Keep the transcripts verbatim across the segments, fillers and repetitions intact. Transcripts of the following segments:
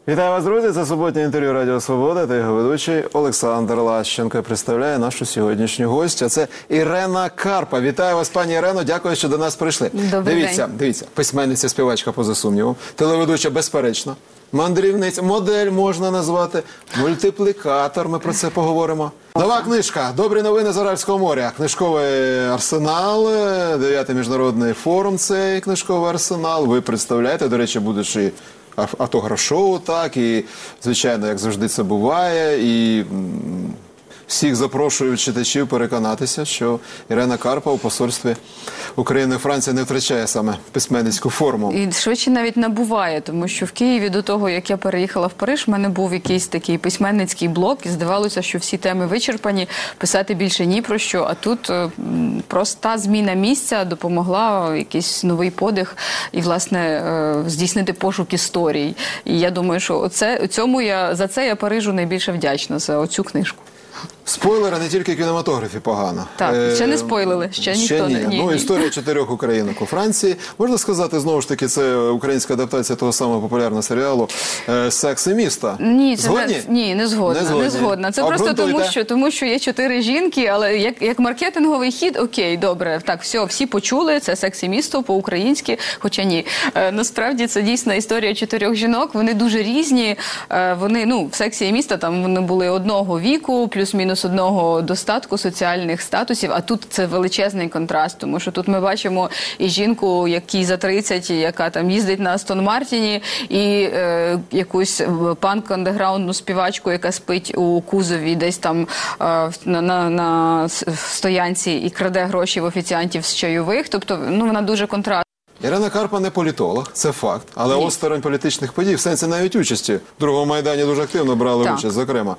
Вітаю вас, друзі! Це суботнє інтерв'ю Радіо Свобода та його ведучий Олександр Лащенко представляє нашу сьогоднішню гостю. Це Ірена Карпа. Вітаю вас, пані Ірено, дякую, що до нас прийшли. Добрий дивіться, день. Дивіться, письменниця, співачка, поза сумнівом, телеведуча, безперечно, мандрівниця, модель можна назвати, мультиплікатор, ми про це поговоримо. Нова книжка «Добрі новини з Аральського моря». Книжковий арсенал, дев'ятий міжнародний форум, цей книжковий арсенал. Ви представляєте, до речі, будеш і автограф-шоу, так, і, звичайно, як завжди це буває, і м, всіх запрошую читачів переконатися, що Ірена Карпа у посольстві України і Франції не втрачає саме письменницьку форму. І швидше навіть набуває, тому що в Києві до того, як я переїхала в Париж, в мене був якийсь такий письменницький блок, і здавалося, що всі теми вичерпані, писати більше ні про що, а тут м, проста зміна місця допомогла якийсь новий подих і, власне, е, здійснити пошук історій. І я думаю, що оце, цьому я, за це я Парижу найбільше вдячна, за оцю книжку. Спойлери не тільки в кінематографі погано. Так, ще не спойлили, ще, ще ніхто ні. не... Ні, ну, ні. історія чотирьох українок у Франції. Можна сказати, знову ж таки, це українська адаптація того самого популярного серіалу «Секс і міста». Ні, це Згодні? Не, ні, не згодна. Не згодні. Не згодна. Це просто тому що, тому, що є чотири жінки, але як, як маркетинговий хід, окей, добре, так, все, всі почули, це «Секс і місто» по-українськи, хоча ні. Е, насправді це дійсна історія чотирьох жінок, вони дуже різні, е, вони, ну, в «Сексі і місто» там вони були одного віку, плюс-мінус одного достатку, соціальних статусів, а тут це величезний контраст, тому що тут ми бачимо і жінку, якій за тридцять, яка там їздить на Астон Мартіні, і е, якусь панк-андеграундну співачку, яка спить у кузові десь там е, на, на, на стоянці і краде гроші в офіціантів з чайових, тобто, ну, вона дуже контрастна. Ірена Карпа не політолог, це факт, але Ні. осторонь політичних подій, в сенсі навіть участі. В Другому Майдані дуже активно брали Так. участь, зокрема.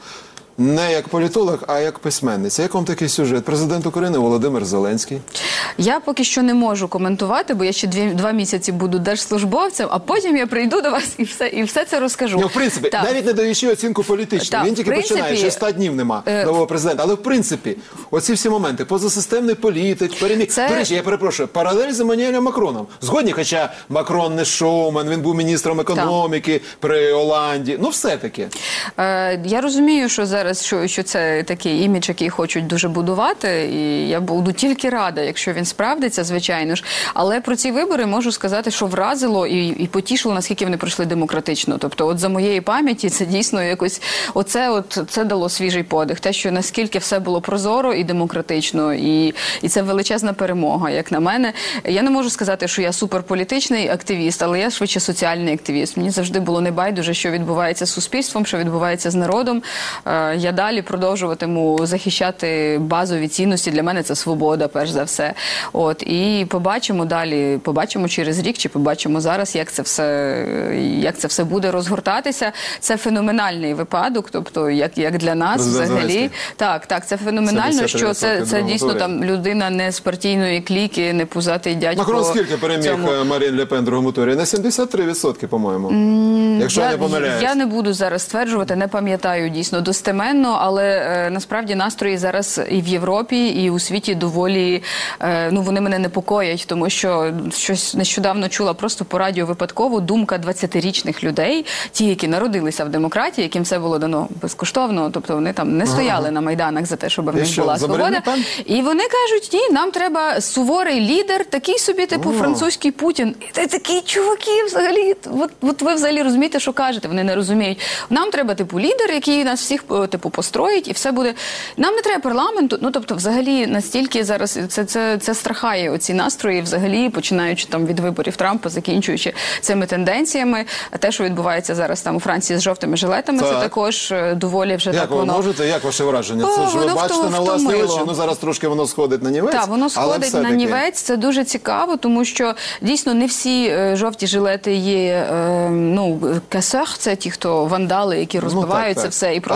Не як політолог, а як письменниця. Як вам такий сюжет? Президент України Володимир Зеленський. Я поки що не можу коментувати, бо я ще дві, два місяці буду держслужбовцем, а потім я прийду до вас і все, і все це розкажу. Ну, в принципі, Так. навіть не даючи оцінку політичну. Так, Він тільки в принципі, починає, ще ста днів нема е... нового президента. Але в принципі, оці всі моменти, позасистемний політик, переміг. Це... До речі, я перепрошую, паралель з Еммануелем Макроном. Згодні, хоча Макрон не шоумен, він був міністром економіки так. при Оланді. Ну, все-таки. Е, я розумію, що зараз, що, що це такий імідж, який хочуть дуже будувати, і я буду тільки рада, якщо він справдиться, звичайно ж. Але про ці вибори можу сказати, що вразило і, і потішило, наскільки вони пройшли демократично. Тобто, от за моєї пам'яті, це дійсно якось, оце от, це дало свіжий подих. Те, що наскільки все було прозоро і демократично, і, і це величезна перемога, як на мене. Я не можу сказати, що я суперполітичний активіст, але я швидше соціальний активіст. Мені завжди було небайдуже, що відбувається з суспільством, що відбувається з народом. Е, я далі продовжуватиму захищати базові цінності. Для мене це свобода, перш за все. От, і побачимо далі, побачимо через рік, чи побачимо зараз, як це все, як це все буде розгортатися. Це феноменальний випадок, тобто, як, як для нас Президент взагалі. Зеленський. Так, так, це феноменально, що це, це дійсно там людина не з партійної кліки, не пузатий дядько. Макрон скільки переміг цьому... Марін Ле Пен в другому турі? На сімдесят три відсотки, по-моєму. Mm, Якщо я не помиляюсь. Я не буду зараз стверджувати, не пам'ятаю дійсно достеменно, але е, насправді настрої зараз і в Європі, і у світі доволі, е, ну, вони мене непокоять, тому що щось нещодавно чула просто по радіо випадково думка двадцятирічних людей, ті, які народилися в демократії, яким все було дано безкоштовно, тобто вони там не стояли ага. на майданах за те, щоб в них була свобода. І вони кажуть, ні, нам треба суворий лідер, такий собі, типу, О. французький Путін. І ти такі чуваки взагалі, от, от ви взагалі розумієте, що кажете, вони не розуміють. Нам треба, типу, лідер, який нас всіх, типу, построїть, і все буде. Нам не треба парламенту, ну, тобто, взагалі, настільки зараз це, це, це страхає оці настрої, взагалі, починаючи там від виборів Трампа, закінчуючи цими тенденціями. А те, що відбувається зараз там у Франції з жовтими жилетами, так. це також доволі вже як так воно... воно... можете, як ваше враження? О, це ж ви бачите втом, на власні очі, ну зараз трошки воно сходить на нівець. Так, воно сходить на нівець, це дуже цікаво, тому що дійсно не всі е, жовті жилети є, е, ну, касер, це ті, хто вандали, які розбивають ну, так, це так. все. І просто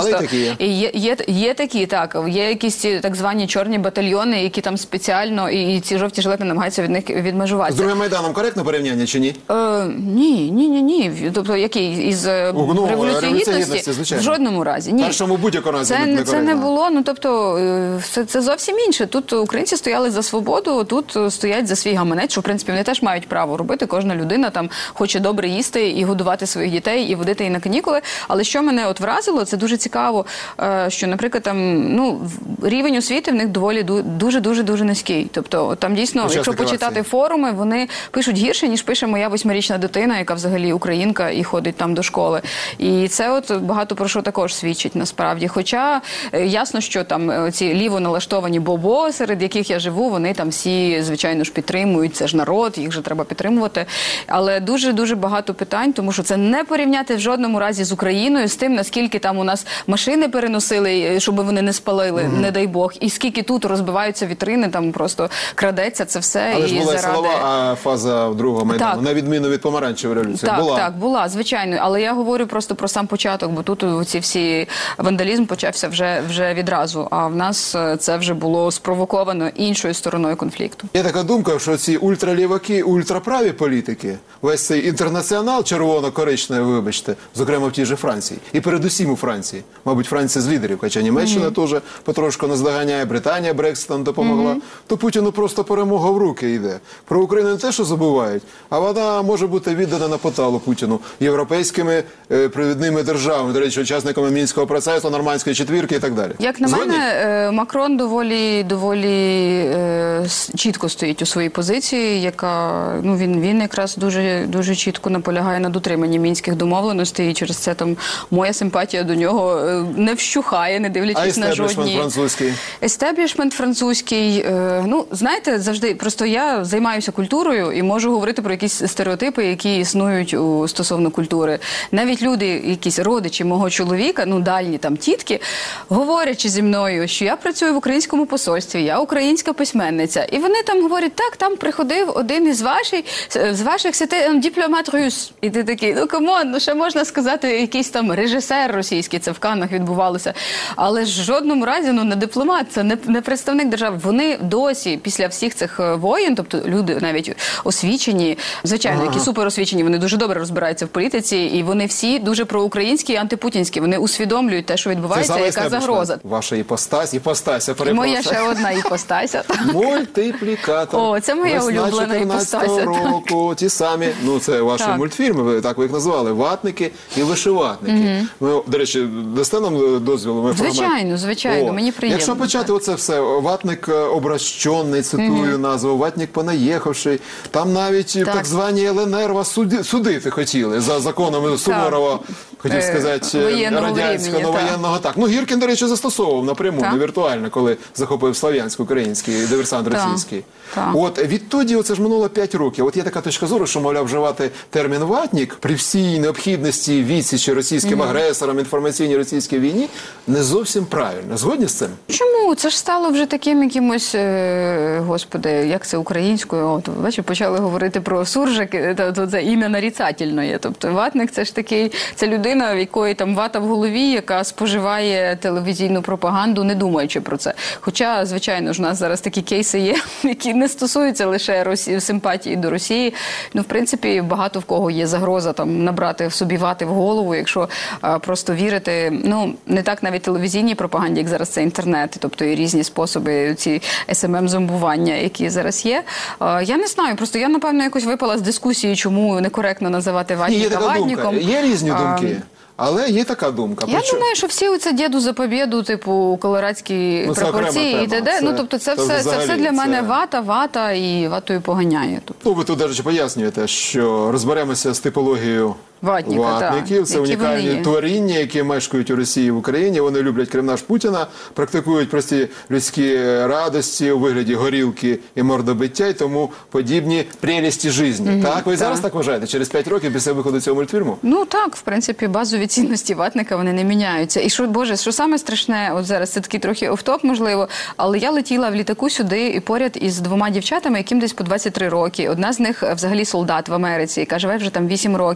є. І є, є, є такі, так, є якісь ці так звані чорні батальйони, які там спеціально, і, і ці жовті жилети намагаються від них З відмежуватися. другим Майданом коректне порівняння чи ні? Е, ні, ні, ні, ні. Тобто, який? Із е, Ну, Революції Революції Гідності? Гідності, звичайно. В жодному разі. Ні. Першому будь-якому разі Це, не не, це не коректно. було, ну тобто, е, це, це зовсім інше. Тут українці стояли за свободу, тут е, стоять за свій гаманець, що, в принципі, вони теж мають право робити. Кожна людина там хоче добре їсти і годувати своїх дітей, і водити їх на канікули. Але що мене от вразило, це дуже цікаво, е, що, наприклад, там, ну, рівень освіти в них доволі дуже-дуже-дуже низький. Тобто, там дійсно, Учасники якщо почитати акції. форуми, вони пишуть гірше, ніж пише моя восьмирічна дитина, яка взагалі українка і ходить там до школи. І це от багато про що також свідчить насправді. Хоча е, ясно, що там е, ці ліво налаштовані бобо, серед яких я живу, вони там всі, звичайно ж, підтримують. Це ж народ, їх же треба підтримувати. Але дуже-дуже багато питань, тому що це не порівняти в жодному разі з Україною, з тим, наскільки там у нас машини переносили, щоб вони не спалили, mm-hmm. не дай Бог. І скільки тут розбиваються вітрини, там просто крадеться це все. Але ж і була заради... силова фаза другого Майдану, Так. на відміну від помаранчевої революції. Так, була. так, була, звичайно. Але я говорю просто про сам початок, бо тут ці всі вандалізм почався вже, вже відразу. А в нас е, це вже було спровоковано іншою стороною конфлікту. Є така думка, що ці ультраліваки, ультраправі політики, весь цей інтернаціонал червоно-коричневий, вибачте, зокрема в тій же Франції, і передусім у Франції. Мабуть, Франція з лідерів, хоча Німеччина mm-hmm. теж потрошку наздоганяє, Британія Брекситом допомогла, mm-hmm. то Путіну просто перемога в руки йде. Про Україну не те, що забувають, а вона може бути віддана на поталу Путіну європейськими е, провідними державами, до речі, учасниками Мінського процесу, Нормандської четвірки і так далі. Як на Згодні? мене, е, Макрон доволі, доволі е, с- чітко стоїть у своїй позиції, яка, ну, він, він якраз дуже, дуже чітко наполягає на дотриманні мінських домовленостей, і через це там моя симпатія до нього е, не вщухає, не А дивлячись на істеблішмент жодні... французький? Естеблішмент французький, е, ну, знаєте, завжди, просто я займаюся культурою і можу говорити про якісь стереотипи, які існують у, стосовно культури. Навіть люди, якісь родичі мого чоловіка, ну, дальні там тітки, говорячи зі мною, що я працюю в українському посольстві, я українська письменниця. І вони там говорять, так, там приходив один із ваших, з ваших сетей, дипломат рус. І ти такий, ну, камон, ну, ще можна сказати, якийсь там режисер російський, це в Каннах відбувалося. Але ж в жодному разі, ну, не дипломат, це не, не представник держави. Вони досі, після всіх цих воєн, тобто люди навіть освічені, звичайно, ага. які суперосвічені, вони дуже добре розбираються в політиці, і вони всі дуже проукраїнські і антипутінські. Вони усвідомлюють те, що відбувається, яка загроза. Ваша іпостась, іпостася, І перепрошую. моя ще одна іпостася. Мультиплікатор. О, це моя Весна улюблена чотирнадцятого іпостася. року, ті самі, ну це ваші Так. мультфільми, ви так ви їх назвали, ватники і вишиватники. Ми, до речі, дасте нам дозвіл? Ми Звичайно, фрагмент? звичайно, О, мені приємно. Якщо почати оце все, ватник обращений, цитую назву, ватник понаїхавший, там навіть так, так звані ел ен ер вас суди, судити хотіли за законами Суворова, хотів Е, сказати, воєнного радянського, времени, воєнного. Так. Ну, Гіркін, до речі, застосовував напряму, Так. не віртуально, коли захопив Слов'янськ-український диверсант Так. російський. Так. От відтоді, оце ж минуло п'ять років. От є така точка зору, що, мовляв, вживати термін «ватник» при всій необхідності відсічі російським mm-hmm. агресорам, інформаційній російській війні не зовсім правильно. Згодні з цим? Чому? Це ж стало вже таким якимось, е, господи, як це українською? От, бачиш, почали говорити про суржик, то, то це ім'я нарицательне є. Тобто ватник це ж такий, це людина, в якої там вата в голові, яка споживає телевізійну пропаганду, не думаючи про це. Хоча, звичайно ж, у нас зараз такі кейси є, які не стосуються лише Росії, симпатії до Росії. Ну, в принципі, багато в кого є загроза там набрати в собі вати в голову, якщо а, просто вірити, ну, не так навіть телевізійній пропаганді, як зараз це інтернет, тобто і різні способи, ці ес ем ем-зомбування, які зараз є. А, я не знаю, просто я, напевно, якось випала з дискусії, чому некоректно називати Ні, є ватника така ватником. думка. Є різні А, думки. Але є така думка. Я Причому- думаю, що всі оце діду за побєду, типу, колорадські Ну, це пропорції окрема і тема. т.д. Це- Ну, тобто це це все, це взагалі, все для мене це- вата, вата і ватою поганяє. Тобто. Ну, ви тут, до речі, пояснюєте, що розберемося з типологією Ватника, ватників. так. Це Які унікальні вони є. творіння, які мешкають у Росії і в Україні. Вони люблять кремнаж Путіна, практикують прості людські радості у вигляді горілки і мордобиття, і тому подібні прелісті житті. Мгм, так? Ви так. зараз так вважаєте? Через п'ять років після виходу цього мультфільму? Ну так, в принципі, базові цінності ватника, вони не міняються. І що, Боже, що саме страшне, от зараз це такий трохи офтоп, можливо, але я летіла в літаку сюди і поряд із двома дівчатами, яким десь по двадцять три роки. Одна з них взагалі солдат в Америці, яка живе вже там вісім років.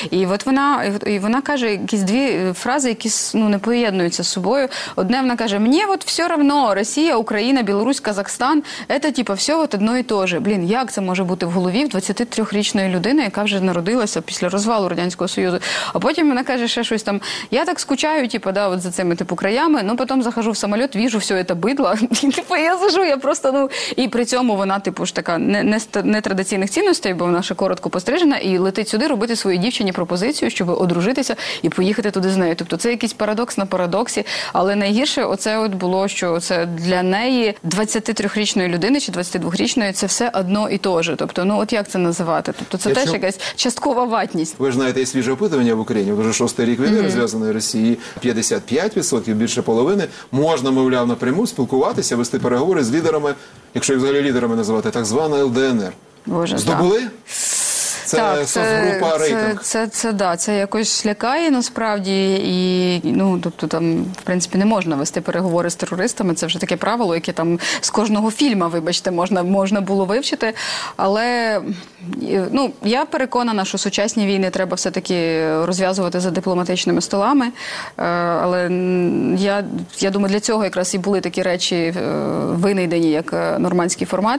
І от вона, і вона каже якісь дві фрази, які ну, не поєднуються з собою. Одне вона каже, мені от все равно, Росія, Україна, Білорусь, Казахстан, це типу все от одно і те же. Блін, як це може бути в голові в двадцятитрирічної людини, яка вже народилася після розвалу Радянського Союзу? А потім вона каже ще щось там, я так скучаю, типу, да, от за цими типу краями, ну потім захожу в самоліт, віжу все це бидло, і типу я сижу, я просто, ну, і при цьому вона, типу, ж така не, не, не традиційних цінностей, бо вона ще коротко пострижена, і летить сюди робити своїй дівчині пропозицію, щоб одружитися і поїхати туди з нею. Тобто це якийсь парадокс на парадоксі, але найгірше оце от було, що це для неї двадцятитрирічної людини чи двадцятидвохрічної це все одно і те же. Тобто, ну от як це називати? Тобто це Якщо... теж якась часткова ватність. Ви ж знаєте, є свіже опитування в Україні, вже шостий рік війни, mm-hmm. розв'язаної Росії, п'ятдесят п'ять відсотків, більше половини, можна, мовляв, напряму спілкуватися, вести переговори з лідерами, якщо їх взагалі лідерами називати, так звана ел де ен ер. Боже, здобули? Так. Це так, соцгрупа це, рейтинг. Це, це, це, да, це якось лякає насправді, і, ну, тобто там, в принципі, не можна вести переговори з терористами, це вже таке правило, яке там з кожного фільму, вибачте, можна, можна було вивчити, але, ну, я переконана, що сучасні війни треба все-таки розв'язувати за дипломатичними столами, але я, я думаю, для цього якраз і були такі речі винайдені, як нормандський формат,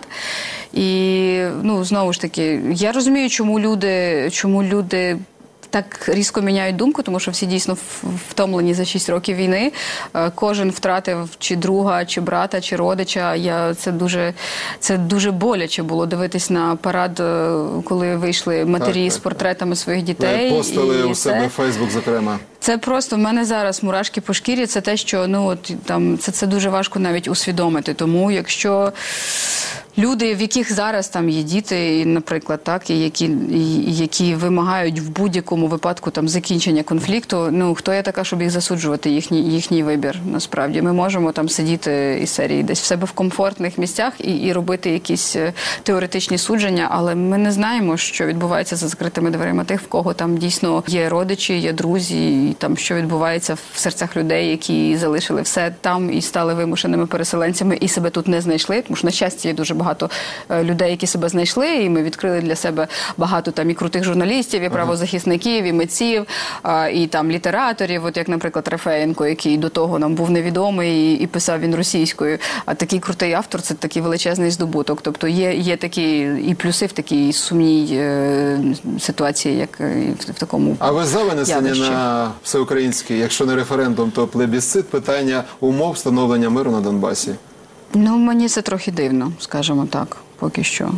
і, ну, знову ж таки, я розумію, чому люди, чому люди так різко міняють думку, тому що всі дійсно втомлені за шість років війни. Кожен втратив чи друга, чи брата, чи родича. Я, це, дуже, це дуже боляче було дивитись на парад, коли вийшли матері так, з портретами так. своїх дітей. Ви постили у це, себе в Фейсбук, зокрема. Це просто в мене зараз мурашки по шкірі. Це те, що ну, от, там, це, це дуже важко навіть усвідомити. Тому якщо люди, в яких зараз там є діти, наприклад, так, і які, і, які вимагають в будь-якому випадку там закінчення конфлікту, ну хто я така, щоб їх засуджувати, їхній їхній вибір. Насправді ми можемо там сидіти із серії десь в себе в комфортних місцях і, і робити якісь теоретичні судження, але ми не знаємо, що відбувається за закритими дверима тих, в кого там дійсно є родичі, є друзі, і там що відбувається в серцях людей, які залишили все там і стали вимушеними переселенцями і себе тут не знайшли, тому що на щастя є дуже багато багато людей, які себе знайшли, і ми відкрили для себе багато там і крутих журналістів, і правозахисників, і митців, і там літераторів, от як, наприклад, Рафаєнко, який до того нам був невідомий, і, і писав він російською. А такий крутий автор – це такий величезний здобуток. Тобто є, є такі і плюси в такій сумній е, ситуації, як в, в такому А ви за винесення явищі. на всеукраїнський, якщо не референдум, то плебісцит, питання умов встановлення миру на Донбасі? Ну, мені це трохи дивно, скажімо так, поки що.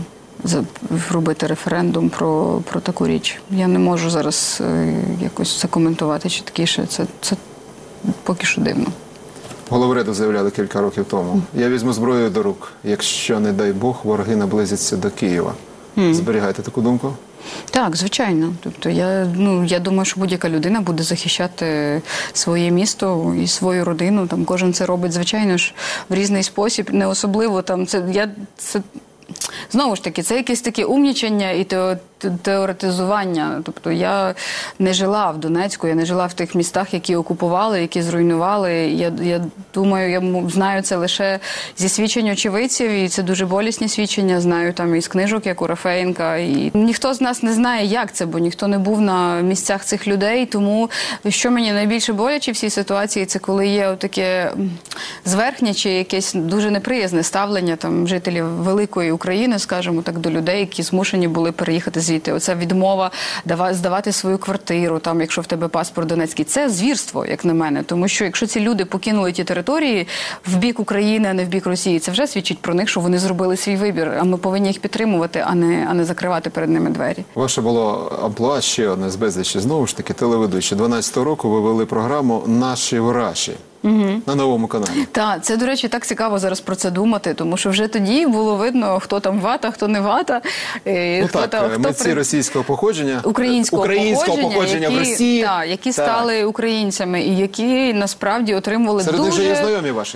Робити референдум про, про таку річ. Я не можу зараз е, якось це коментувати чіткіше. Це, це поки що дивно. Головреду заявляли кілька років тому. Я візьму зброю до рук, якщо, не дай Бог, вороги наблизяться до Києва. Mm. Зберігаєте таку думку? Так, звичайно. Тобто я, ну, я думаю, що будь-яка людина буде захищати своє місто і свою родину. Там кожен це робить, звичайно ж, в різний спосіб, не особливо там це я це. Знову ж таки, це якесь таке умнічання і теоретизування. Тобто я не жила в Донецьку, я не жила в тих містах, які окупували, які зруйнували. Я, я думаю, я знаю це лише зі свідчень очевидців, і це дуже болісні свідчення. Знаю там із книжок, як у Рафаєнка. І ніхто з нас не знає, як це, бо ніхто не був на місцях цих людей. Тому, що мені найбільше боляче в цій ситуації, це коли є таке зверхнє чи якесь дуже неприязне ставлення там жителів великої України, скажімо так, до людей, які змушені були переїхати звідти. Оця відмова здавати свою квартиру, там, якщо в тебе паспорт донецький. Це звірство, як на мене. Тому що якщо ці люди покинули ті території в бік України, а не в бік Росії, це вже свідчить про них, що вони зробили свій вибір. А ми повинні їх підтримувати, а не, а не закривати перед ними двері. Ваше було амплуа ще одне з безлічі. Знову ж таки, телеведучі. дванадцятого року ви вели програму «Наші враші». Угу. На новому каналі. Так, це, до речі, так цікаво зараз про це думати, тому що вже тоді було видно, хто там вата, хто не вата. Ну хто так, там, хто митці при... російського походження, українського, українського походження, походження які, в Росії. Так, які так. стали українцями і які насправді отримували серед дуже... Серед них же є знайомі ваші.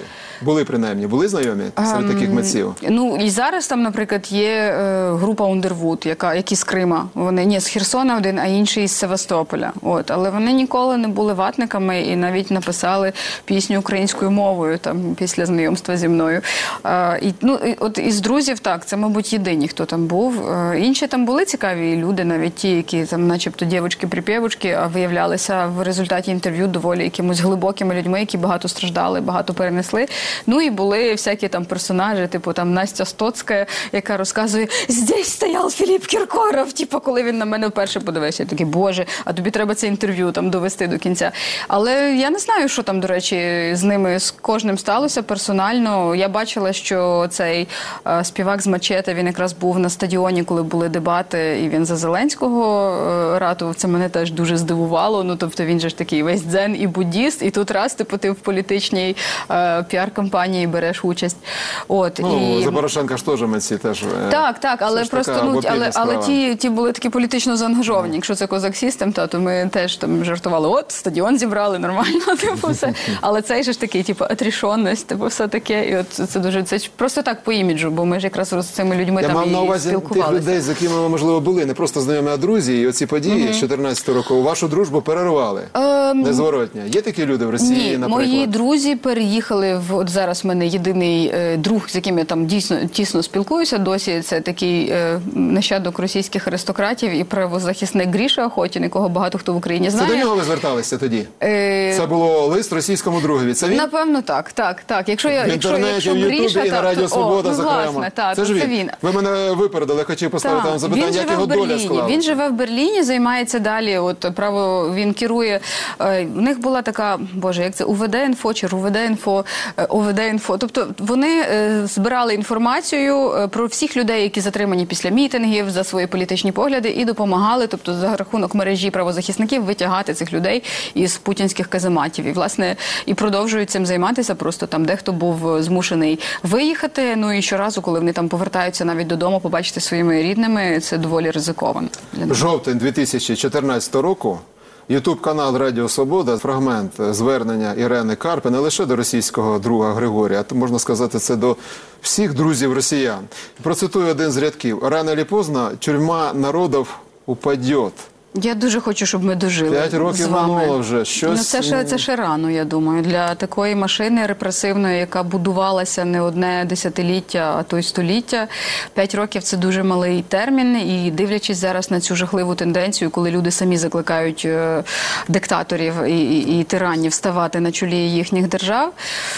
Були принаймні, були знайомі серед таких митців? Ну, і зараз там, наприклад, є е, група Underwood, яка, які з Крима. Вони, ні, з Херсона один, а інший з Севастополя. От. Але вони ніколи не були ватниками і навіть написали пісню українською мовою там, після знайомства зі мною. Е, і, ну, і, от із друзів, так, це, мабуть, єдині, хто там був. Е, інші там були цікаві люди, навіть ті, які там, начебто, дівочки-припєвочки, а виявлялися в результаті інтерв'ю доволі якимось глибокими людьми, які багато страждали, багато перенесли. Ну і були всякі там персонажі, типу там Настя Стоцька, яка розказує, здесь стояв Філіп Кіркоров, типу, коли він на мене вперше подивився. Я такий, боже, а тобі треба це інтерв'ю там довести до кінця. Але я не знаю, що там, до речі, з ними, з кожним сталося персонально. Я бачила, що цей е, співак з Мачете, він якраз був на стадіоні, коли були дебати, і він за Зеленського е, ратував. Це мене теж дуже здивувало. Ну, тобто він же ж такий весь дзен і буддіст, і тут раз, типу, ти в політичній е, піар-кампанії береш участь. От, Ну, і... за Порошенка ж теж митці теж. Так, так, але просто, ну, але, але ті, ті були такі політично заангажовані. Якщо це Козак Сістем, то ми теж там жартували, от, стадіон зібрали, нормально, типу, все. Але цей же ж такий, типу, отрішонність, типу, все таке, і от це дуже, це просто так по іміджу, бо ми ж якраз з цими людьми Я там мав і на увазі спілкувалися. тих людей, з якими ви, можливо, були, не просто знайомі, а друзі, і оці події з чотирнадцятого року вашу дружбу перервали. Ем, Незворотня. Є такі люди в Росії, Ні, наприклад? мої друзі переїхали в, от зараз в мене єдиний е, друг, з яким я там дійсно тісно спілкуюся досі, це такий е, нащадок російських аристократів і правозахисник Гріша Охотін, якого багато хто в Україні знає. Це до нього ви зверталися тоді? Е... Це було лист російському другові, це він? Напевно, так, так, так. Якщо я, В якщо, інтернеті, якщо в Ютубі Гріша, і на так, Радіо то, Свобода, о, ну, зокрема. власне, так, це ж це він. він. Ви мене випередили, я хотів поставити Так, вам запитання, він як живе його в доля Берліні. склалася. Він живе в Берліні, займається далі. От право він керує. Е, в них була така, боже, як це УВД-інфо чи РУВД-інфо, е, ОВД-інфо. Тобто вони е, збирали інформацію е, про всіх людей, які затримані після мітингів за свої політичні погляди, і допомагали, тобто за рахунок мережі правозахисників витягати цих людей із путінських казематів. І власне і продовжують цим займатися. Просто там дехто був змушений виїхати. Ну і щоразу, коли вони там повертаються навіть додому, побачити своїми рідними, це доволі ризиковано. Жовтень дві тисячі чотирнадцятого року. Ютуб-канал Радіо Свобода, фрагмент звернення Ірени Карпи не лише до російського друга Григорія, а можна сказати, це до всіх друзів росіян. Процитую один з рядків. «Рано чи поздно тюрма народів упадет». Я дуже хочу, щоб ми дожили П'ять років з вами. минуло вже. Щось... Ну, це, ще, це ще рано, я думаю. Для такої машини репресивної, яка будувалася не одне десятиліття, а то й століття. П'ять років – це дуже малий термін. І дивлячись зараз на цю жахливу тенденцію, коли люди самі закликають е, диктаторів і, і, і тиранів ставати на чолі їхніх держав,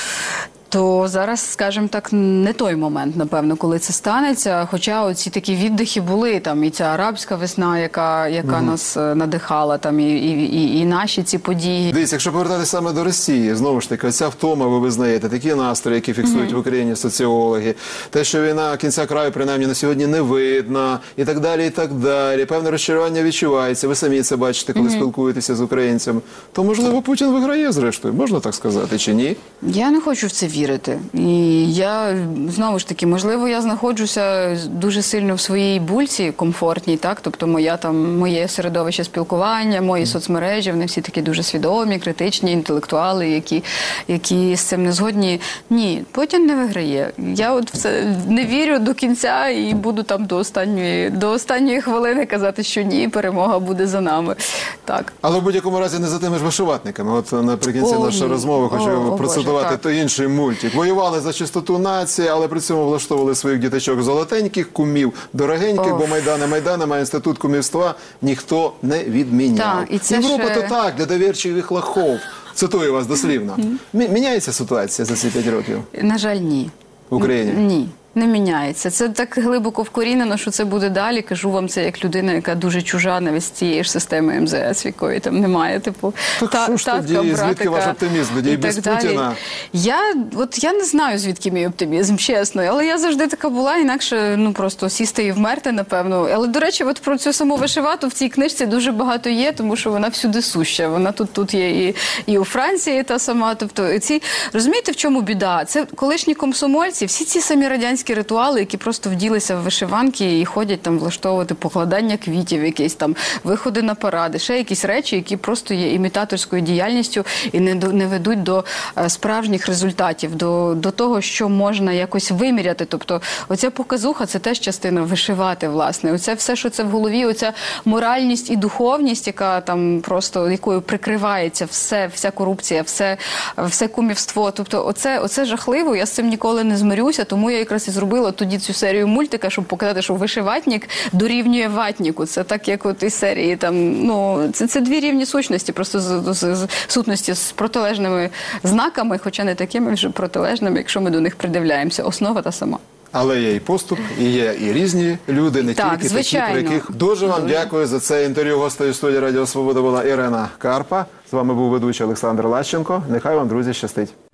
то зараз, скажімо так, не той момент, напевно, коли це станеться. Хоча оці такі віддихи були, там, і ця арабська весна, яка, яка угу. нас надихала, там, і, і, і наші ці події. Дивіться, якщо повертатися саме до Росії, знову ж таки, ця втома, ви визнаєте, такі настрої, які фіксують угу. в Україні соціологи, те, що війна кінця краю, принаймні, на сьогодні не видно, і так далі, і так далі. Певне розчарування відчувається, ви самі це бачите, коли угу. спілкуєтеся з українцями. То, можливо, Путін виграє, зрештою, можна так сказати, чи ні? Я не хочу в це вірити. І я, знову ж таки, можливо, я знаходжуся дуже сильно в своїй бульці комфортній, так? Тобто моя, там, моє середовище спілкування, мої соцмережі, вони всі такі дуже свідомі, критичні, інтелектуали, які, які з цим не згодні. Ні, Путін не виграє. Я от в це не вірю до кінця і буду там до останньої, до останньої хвилини казати, що ні, перемога буде за нами. Так. Але в будь-якому разі не за тими ж вишиватниками. От наприкінці О, нашої розмови хочу о, процитувати Боже, той інший мультик. Воювали за чистоту нації, але при цьому влаштовували своїх діточок золотеньких, кумів дорогеньких, Ох. бо Майдани Майданами, а інститут кумівства ніхто не відміняв. Так, і це Європа ще... то так, для довірчивих лохов. Цитую вас дослівно. Мі- Міняється ситуація за ці п'ять років На жаль, ні. в Україні? Ні. Не міняється. Це так глибоко вкорінено, що це буде далі. Кажу вам це як людина, яка дуже чужа навіть з цієї ж системи ем зе ес, якої там немає. Типу, так та, що ж татка, тоді, братика, звідки ваш оптимізм? Тоді і без так Путіна? Далі. Я, от, я не знаю, звідки мій оптимізм, чесно. Але я завжди така була, інакше ну, просто сісти і вмерти, напевно. Але, до речі, от про цю саму вишивату в цій книжці дуже багато є, тому що вона всюди суща. Вона тут, тут є і, і у Франції та сама. Тобто, ці, розумієте, в чому біда? Це колишні комсомольці, всі ці самі радянські шаманські ритуали, які просто вділися в вишиванки і ходять там влаштовувати покладання квітів, якісь там виходи на паради, ще якісь речі, які просто є імітаторською діяльністю і не, до, не ведуть до е, справжніх результатів, до, до того, що можна якось виміряти. Тобто оця показуха – це теж частина вишивати, власне. Оце все, що це в голові, оця моральність і духовність, яка там просто, якою прикривається все, вся корупція, все, все кумівство. Тобто оце, оце жахливо, я з цим ніколи не змирюся, тому я якраз і зробила тоді цю серію мультика, щоб показати, що вишиватник дорівнює ватніку. Це так, як от із серії, там, ну, це, це дві рівні сущності, просто з, з, з сутності з протилежними знаками, хоча не такими вже протилежними, якщо ми до них придивляємося. Основа та сама. Але є і поступ, і є і різні люди, не Так, тільки звичайно. такі, про яких. Дуже вам Дуже. дякую за це інтерв'ю. Гостею студії Радіо Свобода була Ірина Карпа. З вами був ведучий Олександр Лащенко. Нехай вам, друзі, щастить.